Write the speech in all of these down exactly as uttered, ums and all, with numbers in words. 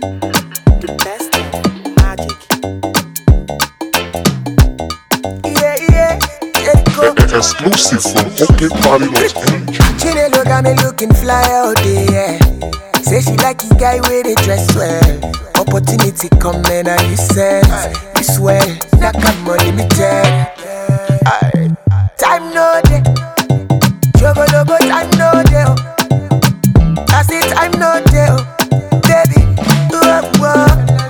The best of magic. Yeah, yeah, Jericho. Exclusive from OK Party dot N G. Chinelo got me looking fly out there. Yeah. Say she like the guy with the dress well. Opportunity come and I you sense. You swear, not come unlimited. Aye. Time no day. Trouble over time no day. I say time no day. Baby, whoa, whoa.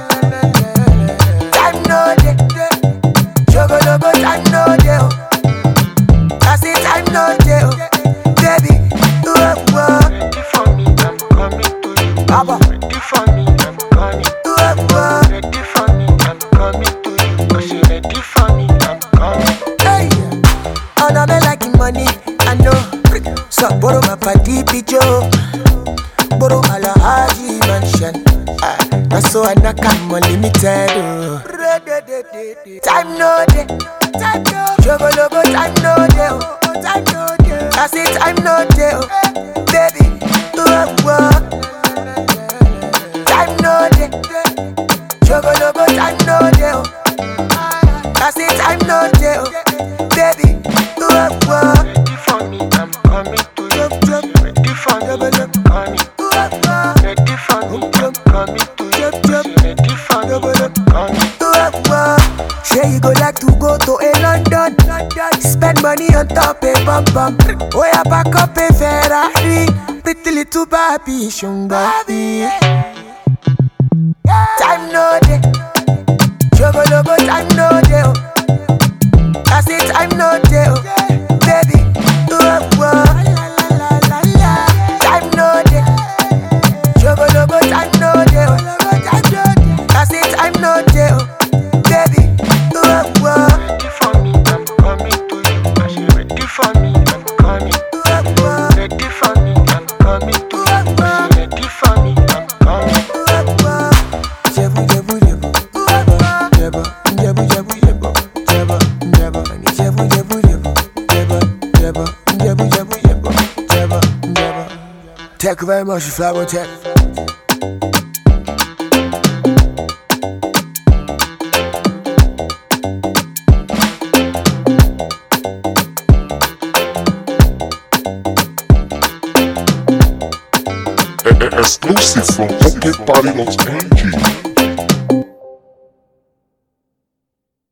Time no day. Trouble over time no day. I say time no day. Baby, whoa, whoa. Ready for me, I'm coming to you. Baba. Ready for me, I'm coming. Whoa, whoa. Ready for me, I'm coming to you. Cause you ready for me, I'm coming. Hey, on a me like money, I know. So borrow my party pijo, borrow Alahaji mansion. Ah, that's so I knock I'm unlimited. Oh. Time no day, time no. Jogo logo time no day, oh. Time no day. I say time no day, oh. Baby, whoa, whoa. Time no day, jogo logo time no day, oh. I say time no day, oh. Baby, whoa, whoa. Ready for me, I'm coming to you. Ready for me, I'm coming. Whoa, whoa. Ready for me, I'm coming to you. Cause you ready for me, I'm coming. Whoa, whoa. Say you go like to go to a London, London. Spend money on top a bum bum. Oh yeah, back up a Ferrari. Pretty little Barbie, shung Barbie. Time no day. Jogo logo time no day. Oh. I say time no day. Oh. Baby, whoa, whoa. Time no day. Jogo logo time no day. Oh. I say time no day. Oh. Baby, whoa, whoa. Ready for me, I'm coming to you. Cause you ready for me, I'm coming. Whoa, whoa. Ready for me, I'm coming to you. Cause you ready for me, I'm coming. Jebu, jebu, jebu. Jebu, jebu, jebu, jebu. Jebu, jebu. Jebu, jebu, jebu. Jebu, jebu. Jebu, jebu, jebu. Jebu, jebu. Thank you very much, Flower Tech. Exclusive from OK Party dot N G.